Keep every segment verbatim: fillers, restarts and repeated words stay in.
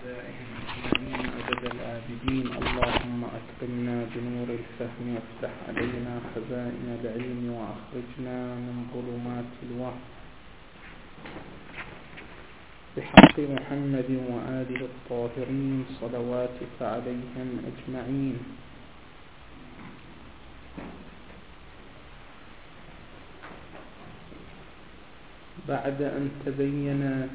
أعدائهم أجمعين أبد الآبدين. اللهم أكرمنا بنور الفهم وافتح علينا خزائن العلم وأخرجنا من ظلمات الوهم بحق محمد وآله الطاهرين صلواتك عليهم أجمعين. بعد أن تبين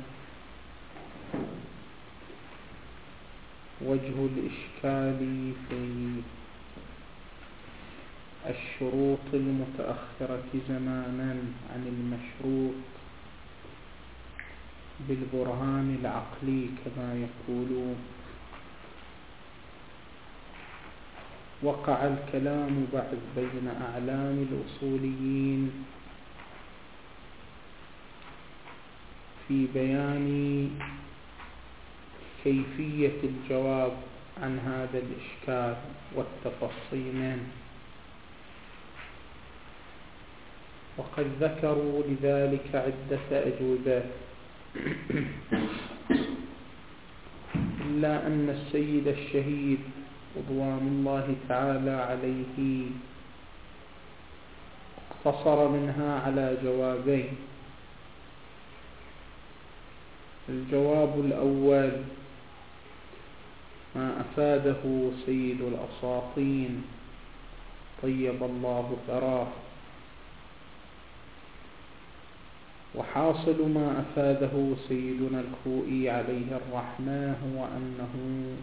وجه الإشكال في الشروط المتأخرة زمانا عن المشروط بالبرهان العقلي كما يقولون، وقع الكلام بعد بين أعلام الأصوليين في بيان كيفية الجواب عن هذا الإشكال والتفصيل منه، وقد ذكروا لذلك عدة أجوبة، إلا أن السيد الشهيد رضوان الله تعالى عليه اقتصر منها على جوابين. الجواب الأول ما أفاده سيد الأساطين طيب الله ثراه، وحاصل ما أفاده سيدنا الخوئي عليه الرحمة هو أنه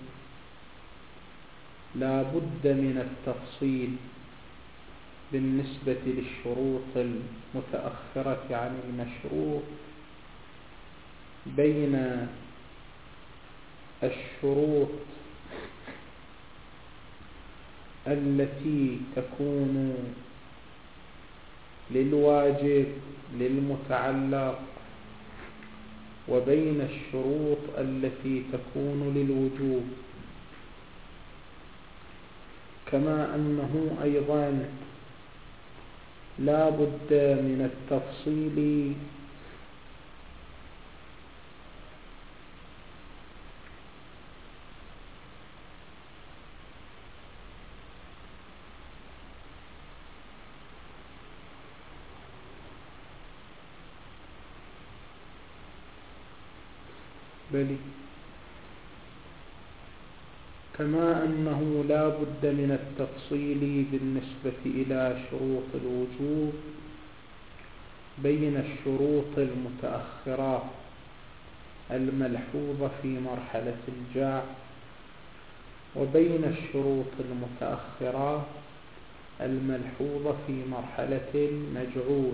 لا بد من التفصيل بالنسبة للشروط المتأخرة عن المشروط بين الشروط التي تكون للواجب للمتعلق وبين الشروط التي تكون للوجوب، كما أنه أيضا لا بد من التفصيل بل كما أنه لا بد من التفصيل بالنسبة إلى شروط الوجوب بين الشروط المتأخرة الملحوظة في مرحلة الجاع وبين الشروط المتأخرة الملحوظة في مرحلة المجعول.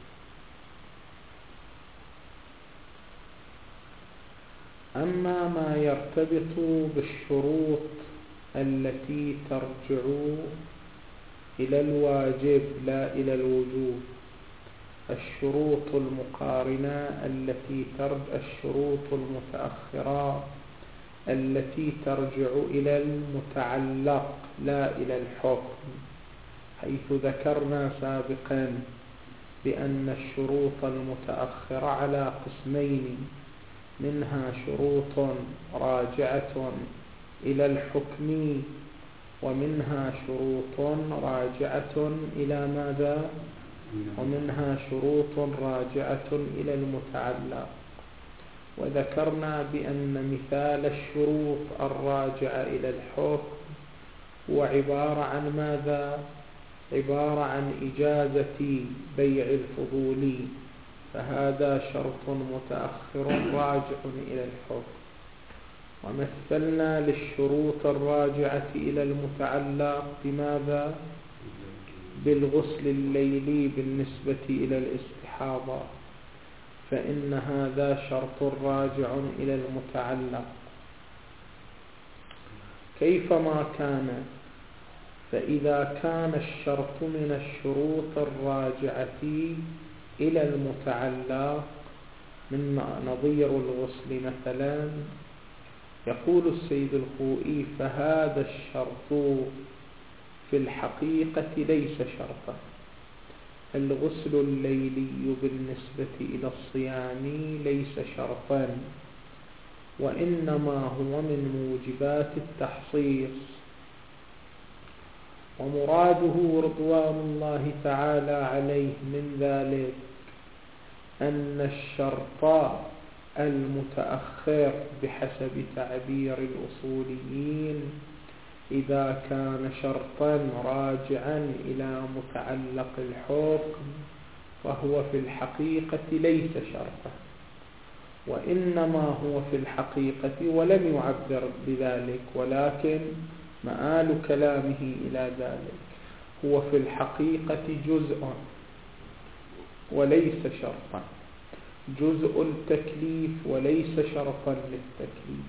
أما ما يرتبط بالشروط التي ترجع إلى الواجب لا إلى الوجوب، الشروط المقارنة التي ترجع الشروط المتأخرة التي ترجع إلى المتعلق لا إلى الحكم، حيث ذكرنا سابقا بأن الشروط المتأخرة على قسمين، منها شروط راجعة إلى الحكم ومنها شروط راجعة إلى ماذا؟ ومنها شروط راجعة إلى المتعلق. وذكرنا بأن مثال الشروط الراجعة إلى الحكم هو عبارة عن ماذا؟ عبارة عن إجازة بيع الفضولي، فهذا شرط متأخر راجع إلى الحكم. ومثلنا للشروط الراجعة إلى المتعلق بماذا؟ بالغسل الليلي بالنسبة إلى الاستحاضة، فإن هذا شرط راجع إلى المتعلق كيفما كان. فإذا كان الشرط من الشروط الراجعة إلى المتعلق من نظير الغسل مثلا، يقول السيد الخوئي فهذا الشرط في الحقيقة ليس شرطا. الغسل الليلي بالنسبة إلى الصيام ليس شرطا، وإنما هو من موجبات التحصيص. ومراده رضوان الله تعالى عليه من ذلك أن الشرط المتأخر بحسب تعبير الأصوليين إذا كان شرطا راجعا إلى متعلق الحكم فهو في الحقيقة ليس شرطا، وإنما هو في الحقيقة، ولم يعبر بذلك ولكن مآل كلامه إلى ذلك، هو في الحقيقة جزء وليس شرطا، جزء التكليف وليس شرطا للتكليف،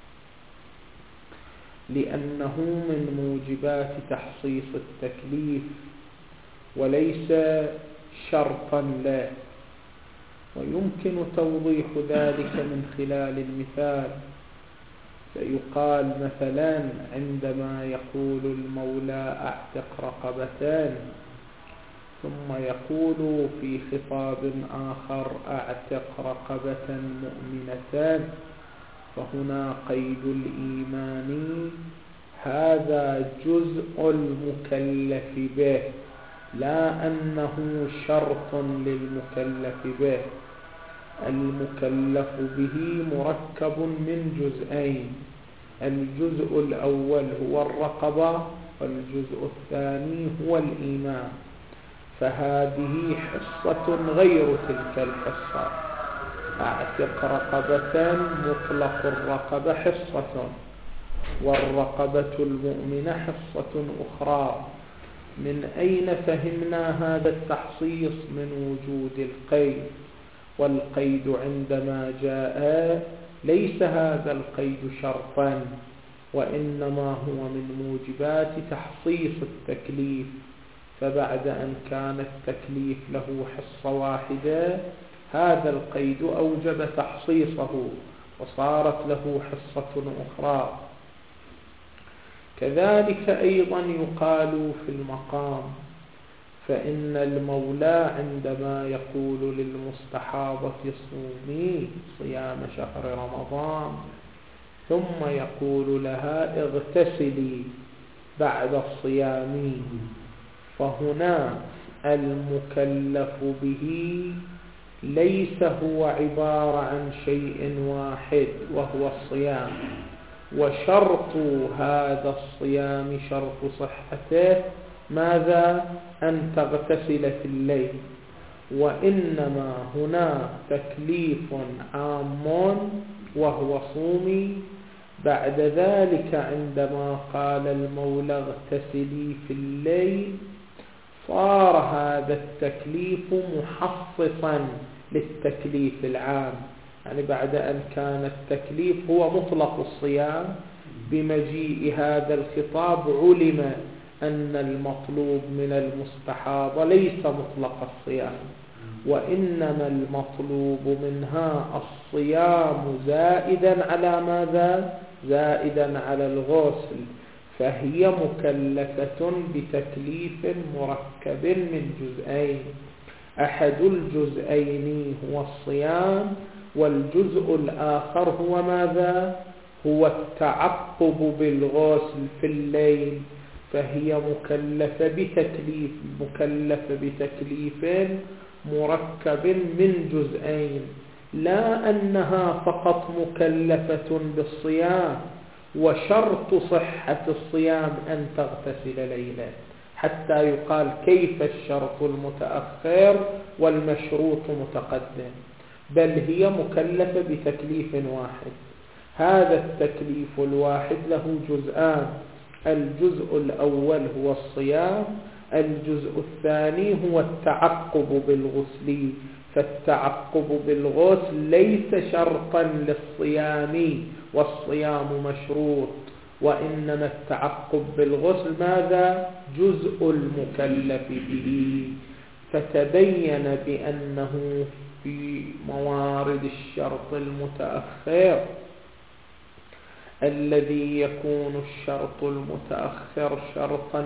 لأنه من موجبات تحصيص التكليف وليس شرطا له. ويمكن توضيح ذلك من خلال المثال، فيقال مثلا عندما يقول المولى أعتق رقبتان، ثم يقول في خطاب آخر أعتق رقبة مؤمنتان، فهنا قيد الإيمان هذا جزء المكلف به، لا أنه شرط للمكلف به. المكلف به مركب من جزئين، الجزء الأول هو الرقبة والجزء الثاني هو الإيمان، فهذه حصة غير تلك الحصة. أعتق رقبة مطلق الرقبة حصة، والرقبة المؤمنة حصة أخرى. من أين فهمنا هذا التحصيص؟ من وجود القيد، والقيد عندما جاء ليس هذا القيد شرطا، وإنما هو من موجبات تحصيص التكليف. فبعد أن كان التكليف له حصة واحدة، هذا القيد أوجب تحصيصه وصارت له حصة أخرى. كذلك أيضا يقال في المقام، فإن المولى عندما يقول للمستحاضة صومي صيام شهر رمضان، ثم يقول لها اغتسلي بعد الصيام، فهنا المكلف به ليس هو عبارة عن شيء واحد وهو الصيام، وشرط هذا الصيام شرط صحته ماذا؟ أن تغتسل في الليل. وإنما هنا تكليف عام وهو صومي. بعد ذلك عندما قال المولى اغتسلي في الليل، صار هذا التكليف محصصا للتكليف العام، يعني بعد أن كان التكليف هو مطلق الصيام، بمجيء هذا الخطاب علم أن المطلوب من المستحاضة ليس مطلق الصيام، وإنما المطلوب منها الصيام زائدا على ماذا؟ زائدا على الغسل، فهي مكلفة بتكليف مركب من جزئين، أحد الجزئين هو الصيام، والجزء الآخر هو ماذا؟ هو التعقب بالغسل في الليل، فهي مكلفة بتكليف مكلفة بتكليف مركب من جزئين، لا أنها فقط مكلفة بالصيام، وشرط صحة الصيام أن تغتسل ليلا، حتى يقال كيف الشرط المتأخر والمشروط متقدم، بل هي مكلفة بتكليف واحد. هذا التكليف الواحد له جزءان، الجزء الأول هو الصيام، الجزء الثاني هو التعقب بالغسل، فالتعقب بالغسل ليس شرطا للصيام والصيام مشروط، وإنما التعقب بالغسل ماذا؟ جزء المكلف به. فتبين بأنه في موارد الشرط المتأخر الذي يكون الشرط المتأخر شرطا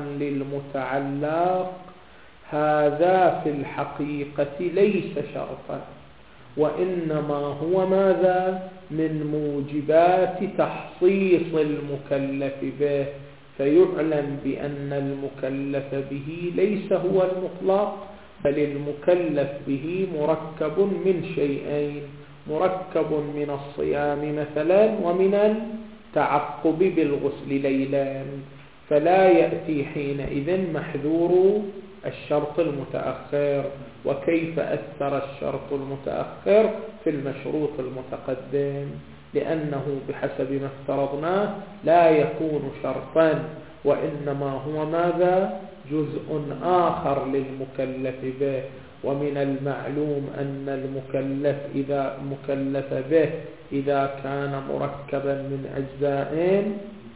للمتعلق، هذا في الحقيقة ليس شرطا، وإنما هو ماذا؟ من موجبات تخصيص المكلف به، فيعلم بأن المكلف به ليس هو المطلق، بل المكلف به مركب من شيئين، مركب من الصيام مثلا ومن التعقب بالغسل ليلا، فلا يأتي حينئذ محذور الشرط المتأخر. وكيف أثر الشرط المتأخر في المشروط المتقدم؟ لأنه بحسب ما افترضناه لا يكون شرطا، وإنما هو ماذا؟ جزء آخر للمكلف به. ومن المعلوم أن المكلف إذا مكلف به إذا كان مركبا من أجزاء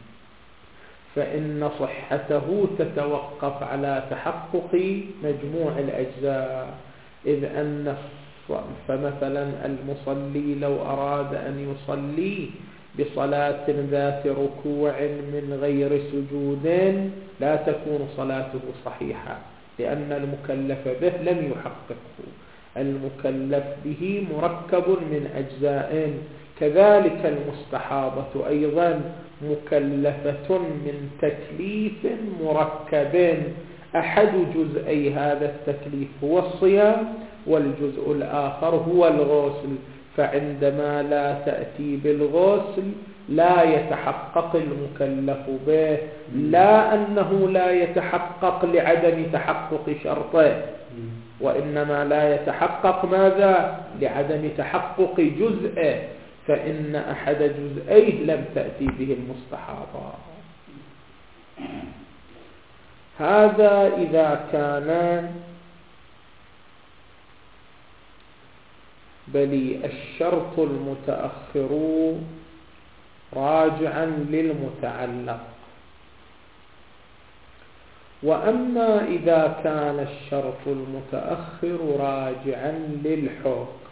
فإن صحته تتوقف على تحقق مجموع الأجزاء، إذ أن فمثلا المصلي لو أراد أن يصلي بصلاة ذات ركوع من غير سجود لا تكون صلاته صحيحة، لأن المكلف به لم يحققه. المكلف به مركب من أجزاء. كذلك المستحاضة أيضا مكلفة من تكليف مركب، أحد جزئي هذا التكليف هو الصيام، والجزء الآخر هو الغسل، فعندما لا تأتي بالغسل لا يتحقق المكلف به، لا أنه لا يتحقق لعدم تحقق شرطه، وإنما لا يتحقق ماذا؟ لعدم تحقق جزئه، فإن أحد جزئيه لم تأتي به المستحاضة. هذا إذا كان بل الشرط المتأخر راجعا للمتعلق. وأما إذا كان الشرط المتأخر راجعا للحكم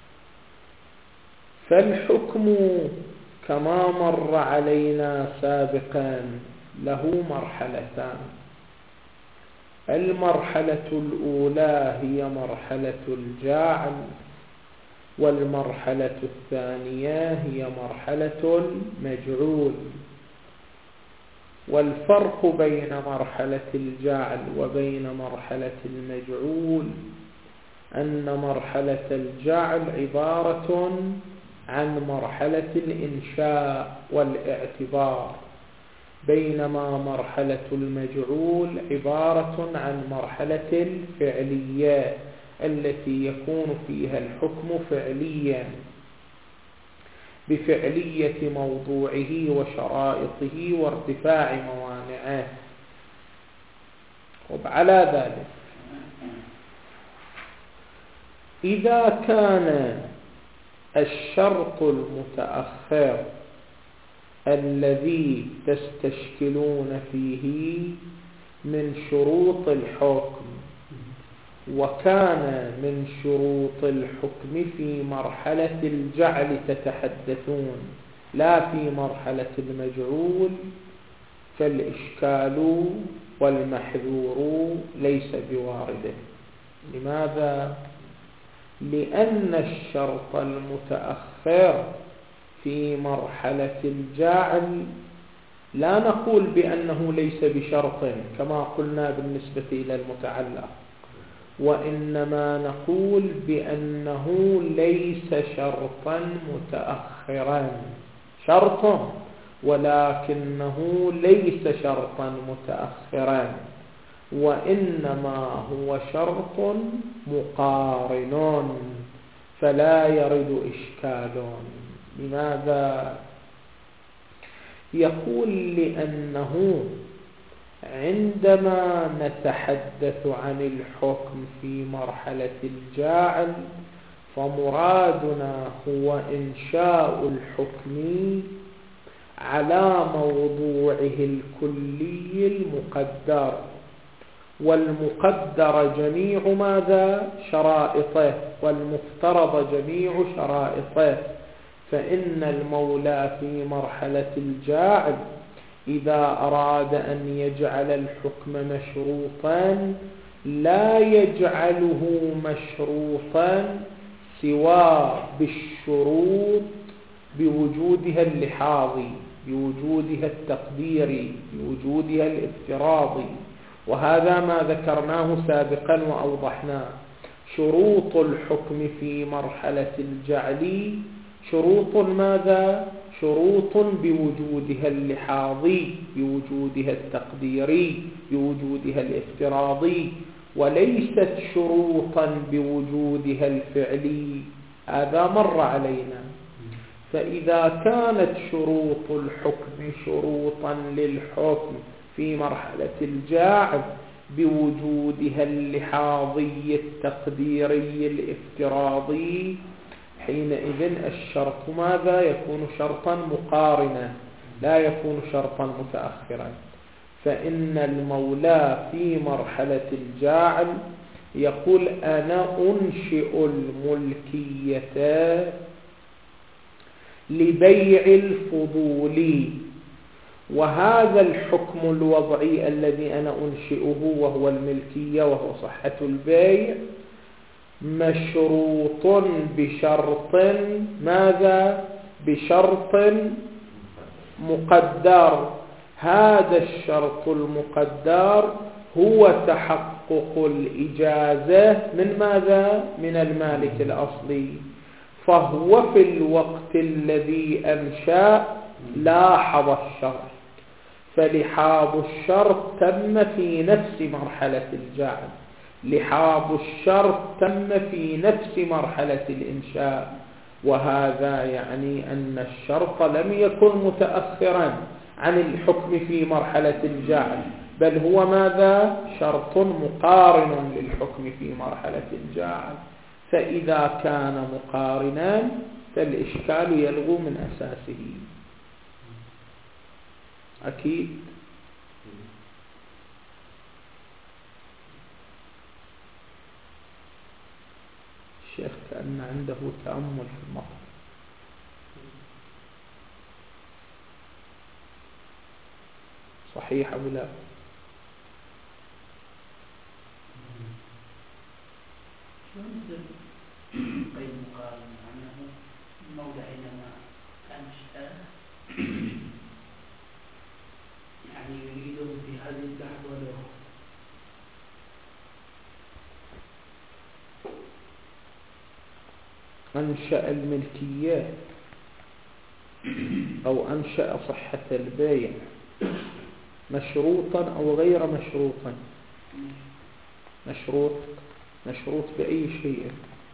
فالحكم كما مر علينا سابقا له مرحلتان. المرحلة الأولى هي مرحلة الجعل، والمرحلة الثانية هي مرحلة المجعول. والفرق بين مرحلة الجعل وبين مرحلة المجعول أن مرحلة الجعل عبارة عن مرحلة الإنشاء والاعتبار، بينما مرحلة المجعول عبارة عن مرحلة الفعلية التي يكون فيها الحكم فعليا بفعلية موضوعه وشرائطه وارتفاع موانعه. وعلى ذلك إذا كان الشرط المتأخر الذي تستشكلون فيه من شروط الحكم وكان من شروط الحكم في مرحلة الجعل تتحدثون لا في مرحلة المجعول، فالإشكال والمحذور ليس بوارد. لماذا؟ لأن الشرط المتأخر في مرحلة الجعل لا نقول بأنه ليس بشرط كما قلنا بالنسبة إلى المتعلق، وإنما نقول بأنه ليس شرطا متأخرا، شرط ولكنه ليس شرطا متأخرا، وإنما هو شرط مقارن فلا يرد إشكال. لماذا؟ يقول لأنه عندما نتحدث عن الحكم في مرحلة الجعل فمرادنا هو إنشاء الحكم على موضوعه الكلي المقدر، والمقدر جميع ماذا؟ شرائطه، والمفترض جميع شرائطه. فإن المولى في مرحلة الجعل إذا أراد أن يجعل الحكم مشروطا لا يجعله مشروطا سوى بالشروط بوجودها اللحاظي، بوجودها التقديري، بوجودها الافتراضي. وهذا ما ذكرناه سابقا وأوضحناه. شروط الحكم في مرحلة الجعل شروط ماذا؟ شروط بوجودها اللحاظي، بوجودها التقديري، بوجودها الافتراضي، وليست شروطا بوجودها الفعلي. هذا مر علينا. فإذا كانت شروط الحكم شروطا للحكم في مرحلة الجعل بوجودها اللحاظي التقديري الافتراضي، حينئذ الشرط ماذا؟ يكون شرطا مقارنا، لا يكون شرطا متأخرا. فإن المولى في مرحلة الجعل يقول أنا أنشئ الملكية لبيع الفضول، وهذا الحكم الوضعي الذي أنا أنشئه وهو الملكية وهو صحة البيع مشروط بشرط ماذا؟ بشرط مقدر. هذا الشرط المقدر هو تحقق الإجازة من ماذا؟ من المالك الأصلي. فهو في الوقت الذي أنشأ لاحظ الشرط، فلحاظ الشرط تم في نفس مرحلة الجعل، لحاظ الشرط تم في نفس مرحلة الإنشاء. وهذا يعني أن الشرط لم يكن متأخرا عن الحكم في مرحلة الجعل، بل هو ماذا؟ شرط مقارن للحكم في مرحلة الجعل. فإذا كان مقارنا فالإشكال يلغو من أساسه. أكيد. الشيخ كأن عنده تأمل في المطلب. صحيح أو لا؟ قيد مقارن عنه المولى حينما أنشأ يعني يريده في هذه اللحظة له أنشأ الملكية أو أنشأ صحة البيع مشروطا أو غير مشروطا؟ مشروط. مشروط بأي شيء؟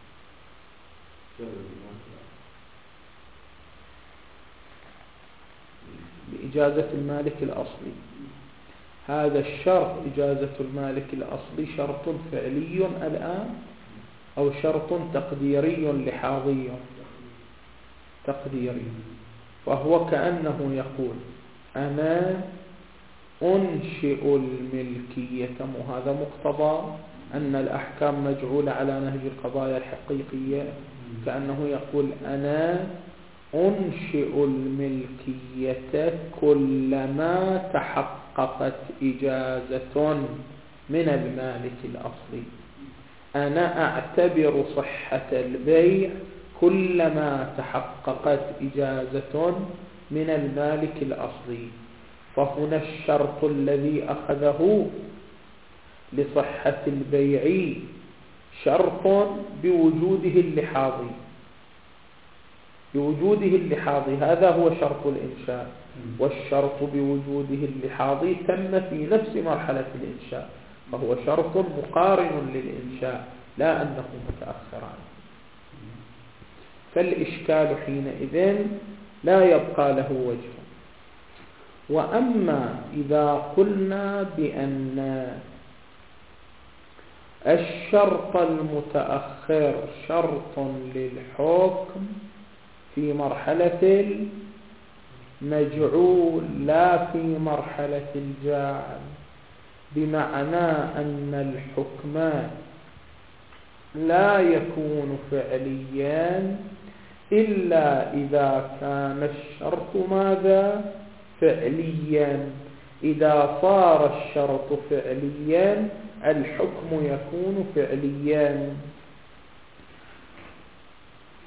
بإجازة المالك الأصلي. هذا الشرط إجازة المالك الأصلي شرط فعلي الآن أو شرط تقديري لحاظي؟ تقديري. فهو كأنه يقول أنا أنشئ الملكية، وهذا مقتضى أن الأحكام مجعولة على نهج القضايا الحقيقية. كأنه يقول أنا أنشئ الملكية كلما تحققت إجازة من المالك الأصلي. أنا أعتبر صحة البيع كلما تحققت إجازة من المالك الأصلي. فهنا الشرط الذي أخذه لصحة البيع شرط بوجوده اللحاظي، بوجوده اللحاظي. هذا هو شرط الإنشاء، والشرط بوجوده اللحاظي تم في نفس مرحلة الإنشاء، فهو شرط مقارن للإنشاء لا أنه متأخر عنه. فالإشكال حينئذ لا يبقى له وجه. وأما إذا قلنا بأن الشرط المتأخر شرط للحكم في مرحلة المجعول لا في مرحلة الجاعل، بمعنى أن الحكم لا يكون فعليا إلا إذا كان الشرط ماذا؟ فعليا. إذا صار الشرط فعليا الحكم يكون فعليا.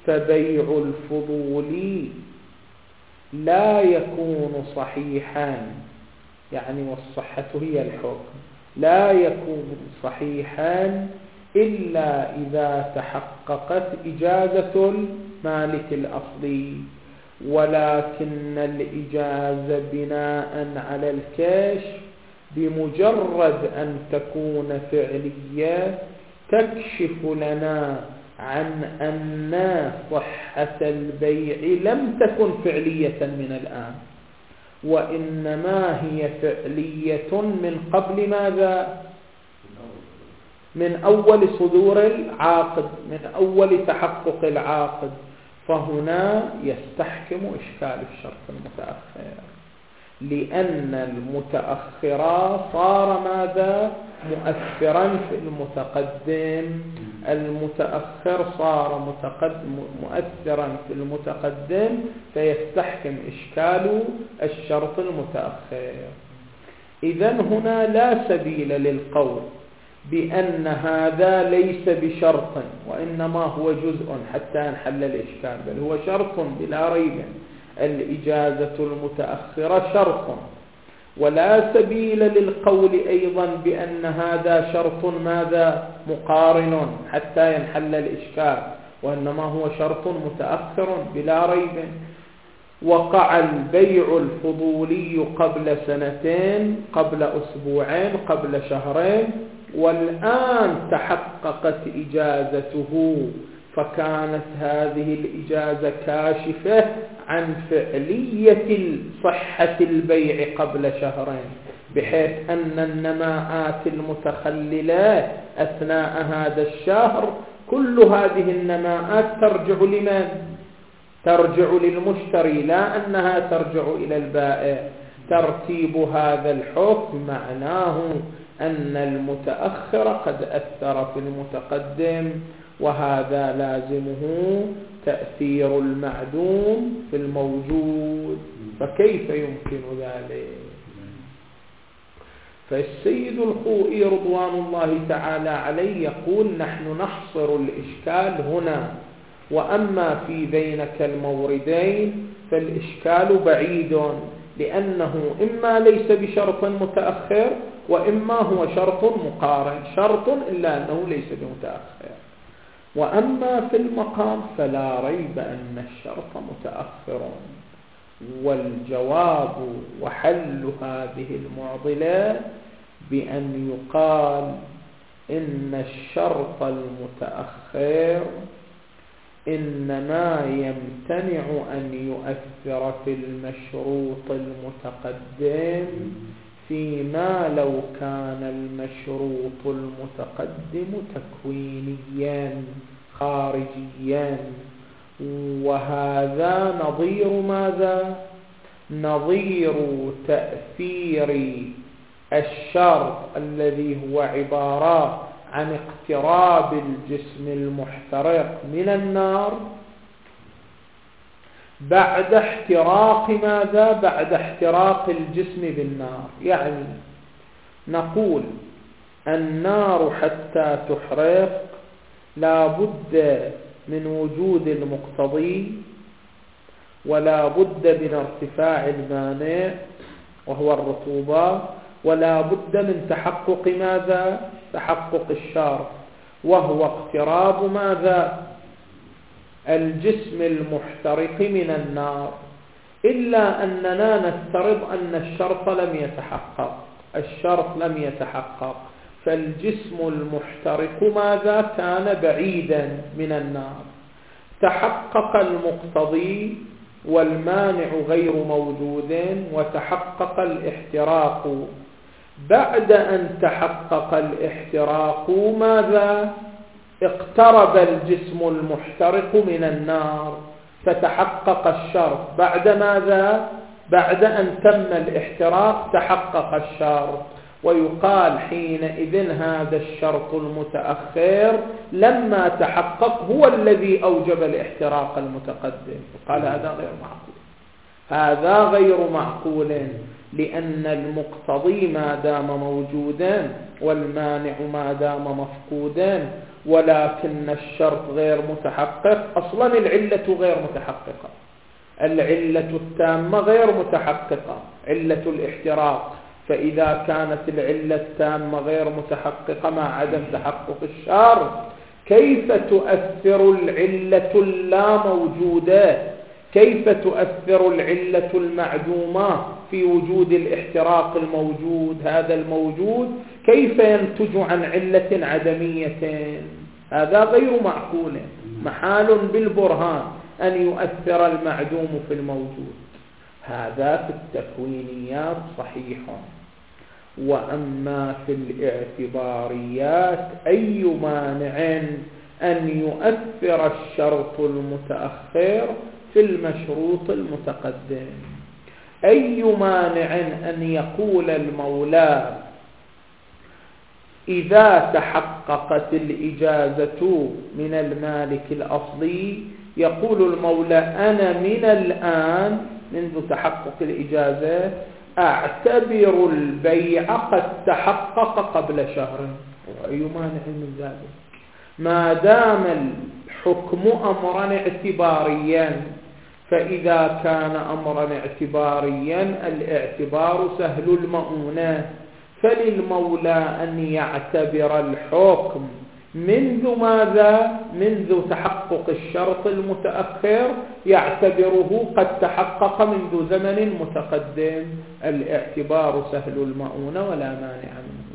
فبيع الفضول لا يكون صحيحا، يعني والصحة هي الحكم، لا يكون صحيحا إلا إذا تحققت إجازة المالك الأصلي، ولكن الإجازة بناء على الكشف بمجرد أن تكون فعلية تكشف لنا عن أن صحة البيع لم تكن فعلية من الآن، وإنما هي فعلية من قبل ماذا؟ من أول صدور العاقد، من أول تحقق العاقد. فهنا يستحكم إشكال الشرط المتأخر، لأن المتأخر صار ماذا؟ مؤثرا في المتقدم، المتأخر صار متقدم مؤثرا في المتقدم، فيستحكم إشكال الشرط المتأخر. إذن هنا لا سبيل للقول بأن هذا ليس بشرط وإنما هو جزء حتى ينحل الإشكال، بل هو شرط بلا ريب. الإجازة المتأخرة شرط، ولا سبيل للقول أيضا بأن هذا شرط ماذا؟ مقارن حتى ينحل الإشكال، وإنما هو شرط متأخر بلا ريب. وقع البيع الفضولي قبل سنتين، قبل أسبوعين، قبل شهرين، والآن تحققت إجازته، فكانت هذه الإجازة كاشفة عن فعلية صحة البيع قبل شهرين، بحيث أن النماءات المتخللة أثناء هذا الشهر كل هذه النماءات ترجع لمن؟ ترجع للمشتري، لا أنها ترجع إلى البائع. ترتيب هذا الحكم معناه أن المتأخر قد أثر في المتقدم، وهذا لازمه تأثير المعدوم في الموجود، فكيف يمكن ذلك؟ فالسيد الخوئي رضوان الله تعالى عليه يقول: نحن نحصر الإشكال هنا، وأما في ذينك الموردين فالإشكال بعيد، لأنه إما ليس بشرط متأخر وإما هو شرط مقارن، شرط إلا أنه ليس بمتأخر. وأما في المقام فلا ريب أن الشرط متأخر، والجواب وحل هذه المعضلة بأن يقال إن الشرط المتأخر إنما يمتنع أن يؤثر في المشروط المتقدم فيما لو كان المشروط المتقدم تكوينيا خارجيا، وهذا نظير ماذا؟ نظير تأثير الشرط الذي هو عبارة عن اقتراب الجسم المحترق من النار بعد احتراق ماذا؟ بعد احتراق الجسم بالنار. يعني نقول النار حتى تحرق لا بد من وجود المقتضي، ولا بد من ارتفاع المانع وهو الرطوبة، ولا بد من تحقق ماذا؟ تحقق الشرط وهو اقتراب ماذا؟ الجسم المحترق من النار، إلا أننا نفترض أن الشرط لم يتحقق، الشرط لم يتحقق، فالجسم المحترق ماذا؟ كان بعيدا من النار. تحقق المقتضي والمانع غير موجود، وتحقق الاحتراق. بعد أن تحقق الاحتراق ماذا؟ اقترب الجسم المحترق من النار، فتحقق الشرط. بعد ماذا؟ بعد أن تم الاحتراق تحقق الشرط، ويقال حينئذ هذا الشرط المتأخر لما تحقق هو الذي أوجب الاحتراق المتقدم. قال هذا غير معقول، هذا غير معقول، لأن المقتضي ما دام موجودا والمانع ما دام مفقودا، ولكن الشرط غير متحقق. أصلا العلة غير متحققة، العلة التامة غير متحققة، علة الاحتراق. فإذا كانت العلة التامة غير متحققة مع عدم تحقق الشرط، كيف تؤثر العلة اللا موجودة؟ كيف تؤثر العلة المعدومة في وجود الاحتراق الموجود؟ هذا الموجود كيف ينتج عن علة عدمية؟ هذا غير معقول، محال بالبرهان أن يؤثر المعدوم في الموجود. هذا في التكوينيات صحيح. وأما في الاعتباريات أي مانع أن يؤثر الشرط المتأخر في المشروط المتقدم؟ أي مانع أن يقول المولى إذا تحققت الإجازة من المالك الأصلي، يقول المولى أنا من الآن منذ تحقق الإجازة أعتبر البيع قد تحقق قبل شهر. أي مانع من ذلك؟ ما دام الحكم أمرا اعتباريا، فإذا كان أمرا اعتباريا الاعتبار سهل المؤونة، فللمولى أن يعتبر الحكم منذ ماذا؟ منذ تحقق الشرط المتأخر، يعتبره قد تحقق منذ زمن متقدم. الاعتبار سهل المؤونة ولا مانع منه،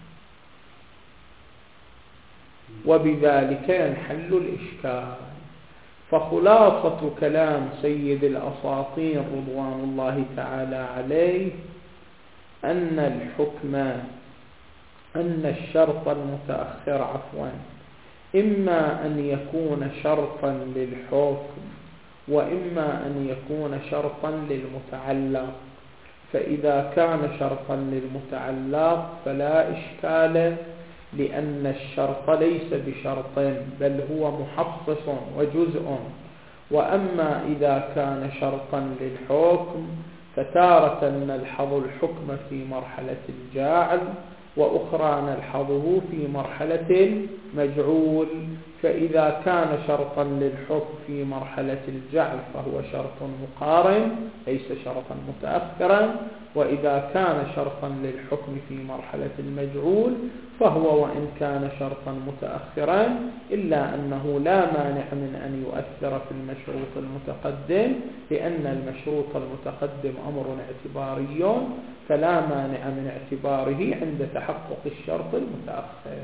وبذلك ينحل الإشكال. فخلاصة كلام سيد الأساطين رضوان الله تعالى عليه أن الحكم أن الشرط المتأخر عفوا إما أن يكون شرطا للحكم وإما أن يكون شرطا للمتعلق. فإذا كان شرطا للمتعلق فلا إشكال، لأن الشرط ليس بشرط بل هو محصص وجزء. وأما إذا كان شرطا للحكم فتارة نلحظ الحكم في مرحلة الجاعل، وأخرى نلحظه في مرحلة المجعول. فإذا كان شرطا للحكم في مرحلة الجعل فهو شرط مقارن ليس شرطا متأخرا، وإذا كان شرطا للحكم في مرحلة المجعول فهو وإن كان شرطا متأخرا إلا أنه لا مانع من أن يؤثر في المشروط المتقدم، لأن المشروط المتقدم أمر اعتباري فلا مانع من اعتباره عند تحقق الشرط المتأخر.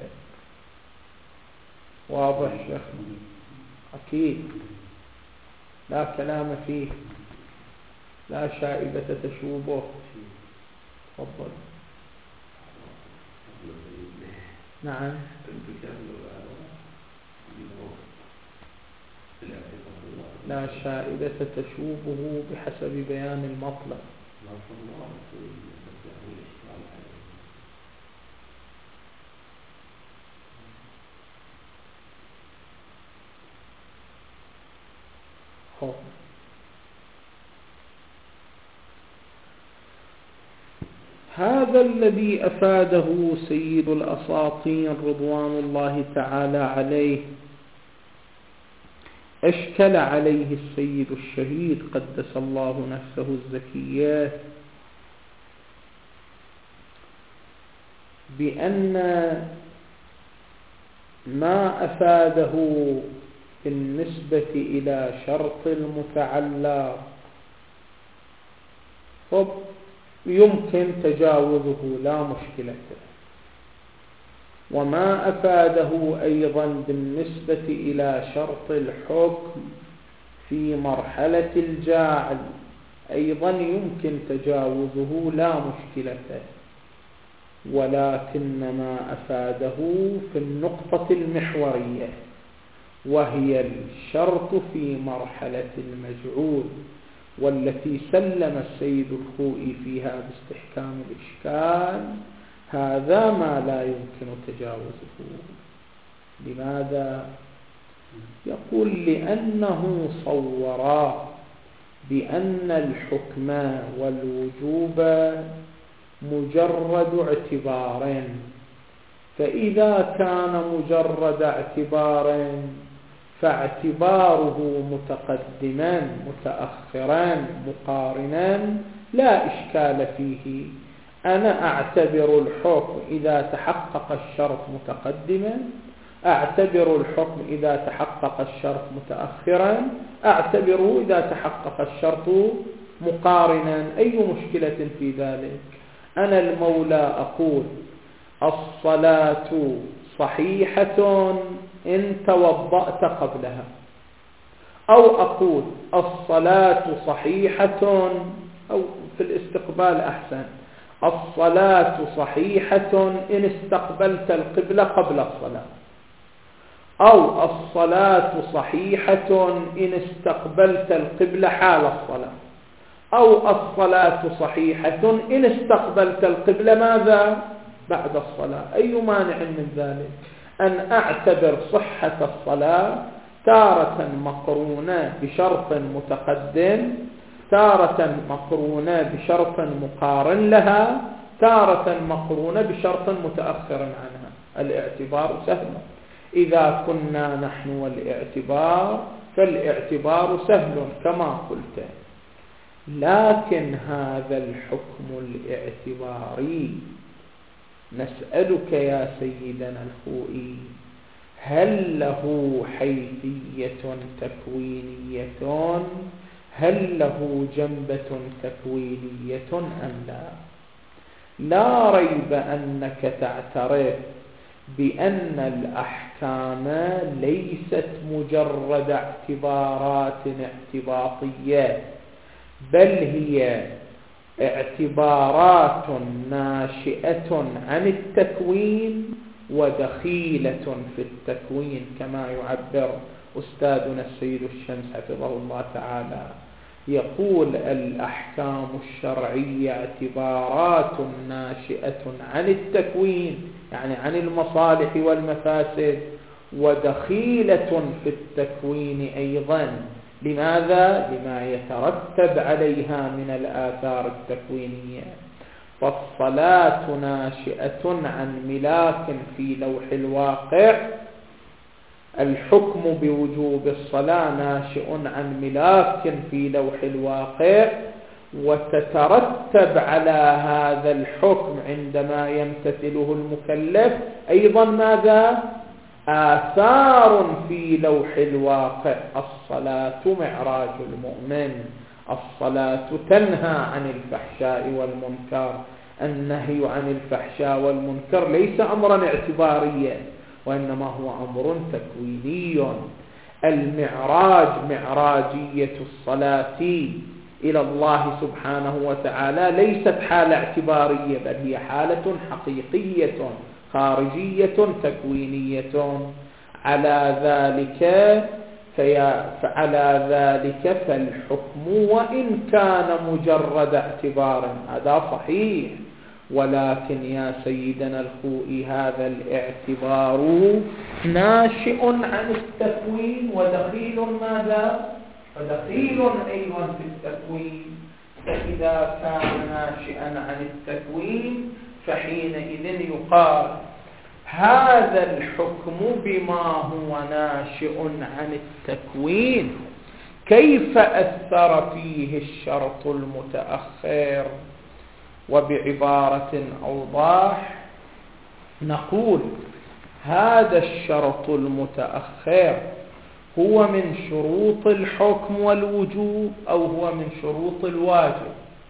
واضح شيخ؟ أكيد لا كلام فيه، لا شائبة تشوبه. تفضل. نعم. لا شائبة تشوبه بحسب بيان المطلب. هذا الذي أفاده سيد الأساطين رضوان الله تعالى عليه أشكل عليه السيد الشهيد قدس الله نفسه الزكية بأن ما أفاده بالنسبة إلى شرط المتعلق طب يمكن تجاوزه لا مشكلة، وما أفاده أيضا بالنسبة إلى شرط الحكم في مرحلة الجاعل أيضا يمكن تجاوزه لا مشكلة، ولكن ما أفاده في النقطة المحورية وهي الشرط في مرحلة المجعول، والتي سلم السيد الخوئي فيها باستحكام الإشكال، هذا ما لا يمكن تجاوزه. لماذا؟ يقول لأنه صورا بأن الحكم والوجوب مجرد اعتبار، فإذا كان مجرد اعتبار فاعتباره متقدما متأخرا مقارنا لا إشكال فيه. أنا أعتبر الحكم إذا تحقق الشرط متقدما، أعتبر الحكم إذا تحقق الشرط متأخرا، أعتبره إذا تحقق الشرط مقارنا. أي مشكلة في ذلك؟ أنا المولى أقول الصلاة صحيحة إن توضأت قبلها، أو أقول الصلاة صحيحة، أو في الاستقبال أحسن، الصلاة صحيحة إن استقبلت القبلة قبل الصلاة، أو الصلاة صحيحة إن استقبلت القبلة حال الصلاة، أو الصلاة صحيحة إن استقبلت القبلة ماذا؟ بعد الصلاة. أي مانع من ذلك؟ أن أعتبر صحة الصلاة تارة مقرونة بشرط متقدم، تارة مقرونة بشرط مقارن لها، تارة مقرونة بشرط متأخر عنها. الاعتبار سهل. إذا كنا نحن والاعتبار فالاعتبار سهل كما قلت، لكن هذا الحكم الاعتباري نسألك يا سيدنا الخوئي، هل له حيثية تكوينية؟ هل له جنبة تكوينية أم لا؟ لا ريب أنك تعترف بأن الأحكام ليست مجرد اعتبارات اعتباطية، بل هي اعتبارات ناشئة عن التكوين ودخيلة في التكوين، كما يعبر أستاذنا السيد الشمس حفظه الله تعالى، يقول الأحكام الشرعية اعتبارات ناشئة عن التكوين، يعني عن المصالح والمفاسد، ودخيلة في التكوين أيضا. لماذا؟ لما يترتب عليها من الآثار التكوينية. فالصلاة ناشئة عن ملاك في لوح الواقع، الحكم بوجوب الصلاة ناشئ عن ملاك في لوح الواقع، وتترتب على هذا الحكم عندما يمتثله المكلف أيضا ماذا؟ آثار في لوح الواقع. الصلاة معراج المؤمن، الصلاة تنهى عن الفحشاء والمنكر. النهي عن الفحشاء والمنكر ليس أمرا اعتباريا، وإنما هو أمر تكويني. المعراج معراجية الصلاة إلى الله سبحانه وتعالى ليست حالة اعتبارية، بل هي حالة حقيقية خارجية تكوينية. على ذلك فعلى ذلك فالحكم وإن كان مجرد اعتبار هذا صحيح، ولكن يا سيدنا الخوئي هذا الاعتبار ناشئ عن التكوين ودخيل ماذا؟ ودخيل أيضا في التكوين. فإذا كان ناشئا عن التكوين فحينئذ يقال هذا الحكم بما هو ناشئ عن التكوين كيف أثر فيه الشرط المتأخر؟ وبعبارة أوضح نقول هذا الشرط المتأخر هو من شروط الحكم والوجوب أو هو من شروط الواجب؟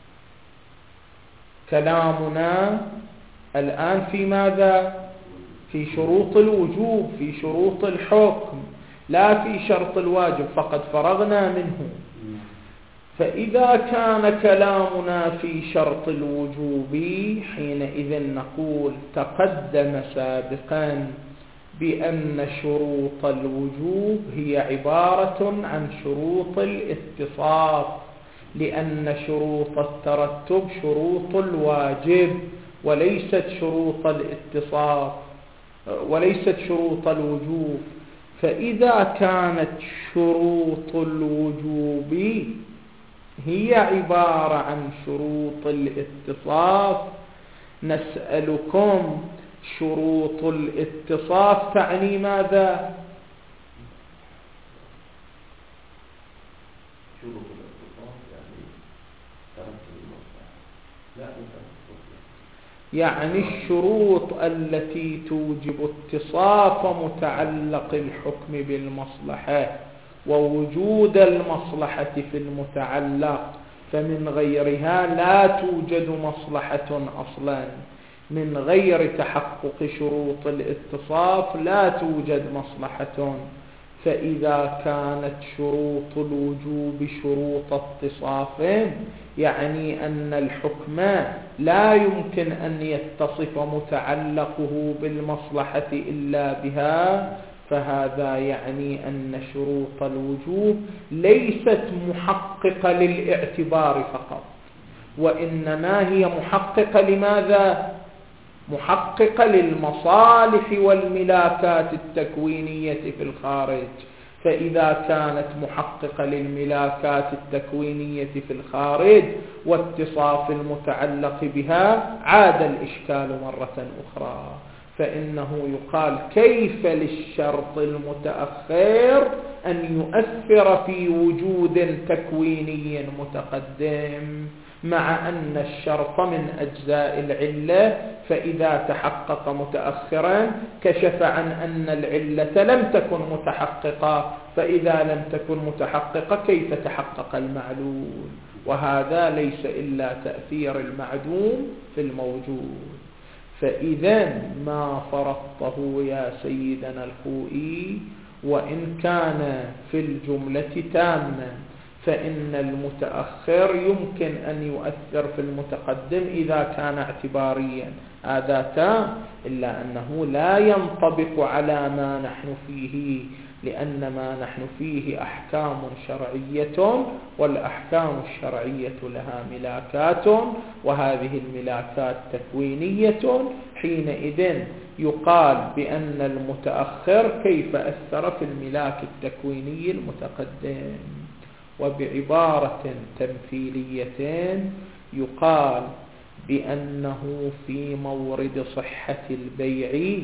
كلامنا الآن في ماذا؟ في شروط الوجوب، في شروط الحكم، لا في شرط الواجب، فقد فرغنا منه. فإذا كان كلامنا في شرط الوجوب حينئذ نقول تقدم سابقا بأن شروط الوجوب هي عبارة عن شروط الاتصاف، لأن شروط الترتب شروط الواجب وليست شروط الاتصاف وليست شروط الوجوب. فإذا كانت شروط الوجوب هي عبارة عن شروط الاتصاف. نسألكم شروط الاتصاف تعني ماذا؟ شروط الاتصاف يعني ترتب المصلحة لا مترتب، يعني الشروط التي توجب اتصاف متعلق الحكم بالمصلحة ووجود المصلحة في المتعلق، فمن غيرها لا توجد مصلحة أصلا. من غير تحقق شروط الاتصاف لا توجد مصلحة. فإذا كانت شروط الوجوب شروط اتصاف يعني أن الحكم لا يمكن أن يتصف متعلقه بالمصلحة إلا بها، فهذا يعني أن شروط الوجوب ليست محققة للاعتبار فقط، وإنما هي محققة لماذا؟ محققة للمصالح والملاكات التكوينية في الخارج. فإذا كانت محققة للملاكات التكوينية في الخارج واتصاف المتعلق بها عاد الإشكال مرة أخرى، فإنه يقال كيف للشرط المتأخر أن يؤثر في وجود تكويني متقدم، مع أن الشرط من أجزاء العلة، فإذا تحقق متأخرا كشف عن أن العلة لم تكن متحققة، فإذا لم تكن متحققة كيف تحقق المعلول؟ وهذا ليس إلا تأثير المعدوم في الموجود. فإذا ما فرضته يا سيدنا الخوئي وإن كان في الجملة تاما، فإن المتأخر يمكن أن يؤثر في المتقدم إذا كان اعتباريا، هذا تام، إلا أنه لا ينطبق على ما نحن فيه، لأن ما نحن فيه أحكام شرعية، والأحكام الشرعية لها ملاكات، وهذه الملاكات تكوينية. حينئذ يقال بأن المتأخر كيف أثر في الملاك التكويني المتقدم. وبعبارة تمثيلية يقال بأنه في مورد صحة البيع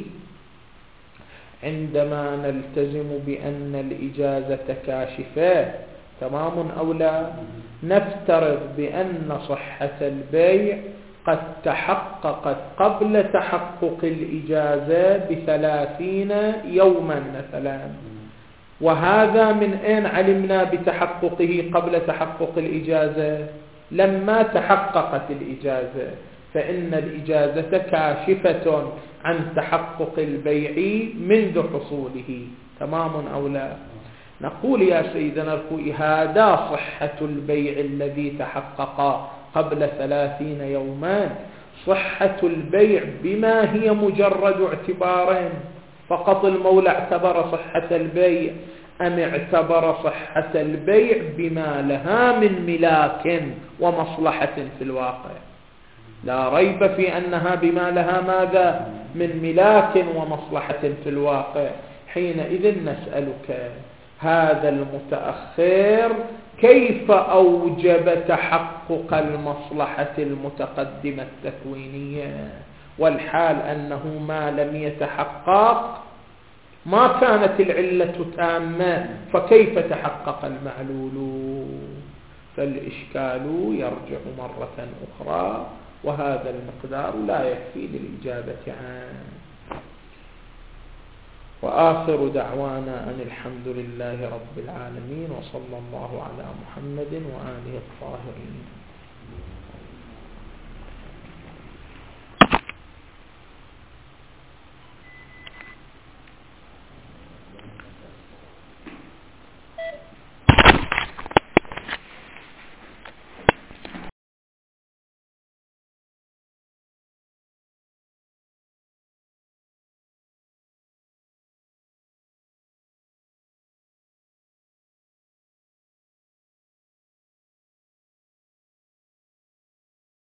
عندما نلتزم بأن الإجازة كاشفة، تمام أو لا؟ نفترض بأن صحة البيع قد تحققت قبل تحقق الإجازة بثلاثين يوما مثلا، وهذا من أين علمنا بتحققه قبل تحقق الإجازة؟ لما تحققت الإجازة، فإن الإجازة كاشفة عن تحقق البيع منذ حصوله، تمام أو لا؟ نقول يا سيدنا الخوئي هذا صحة البيع الذي تحقق قبل ثلاثين يوما، صحة البيع بما هي مجرد اعتبار فقط؟ المولى اعتبر صحة البيع أم اعتبر صحة البيع بما لها من ملاك ومصلحة في الواقع؟ لا ريب في أنها بما لها ماذا؟ من ملاك ومصلحة في الواقع. حينئذ نسألك هذا المتأخر كيف أوجب تحقق المصلحة المتقدمة التكوينية، والحال أنه ما لم يتحقق ما كانت العلة تامة، فكيف تحقق المعلول؟ فالإشكال يرجع مرة أخرى، وهذا المقدار لا يكفي للإجابة عنه. وآخر دعوانا أن الحمد لله رب العالمين، وصلى الله على محمد وآله الطاهرين.